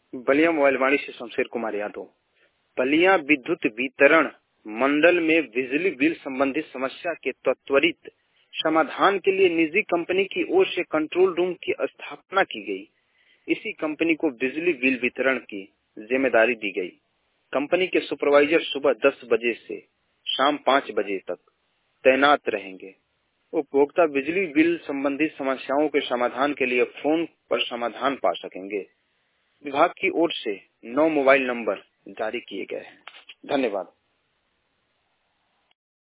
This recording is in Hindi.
बलिया मोबाइल वाणी से शमशेर कुमार यादव। बलिया विद्युत वितरण मंडल में बिजली बिल संबंधित समस्या के त्वरित समाधान के लिए निजी कंपनी की ओर से कंट्रोल रूम की स्थापना की गई। इसी कंपनी को बिजली बिल वितरण की जिम्मेदारी दी गई। कंपनी के सुपरवाइजर सुबह 10 बजे से शाम 5 बजे तक तैनात रहेंगे। उपभोक्ता बिजली बिल संबंधित समस्याओं के समाधान के लिए फोन पर समाधान पा सकेंगे। विभाग की ओर से 9 मोबाइल नंबर जारी किए गए हैं। धन्यवाद।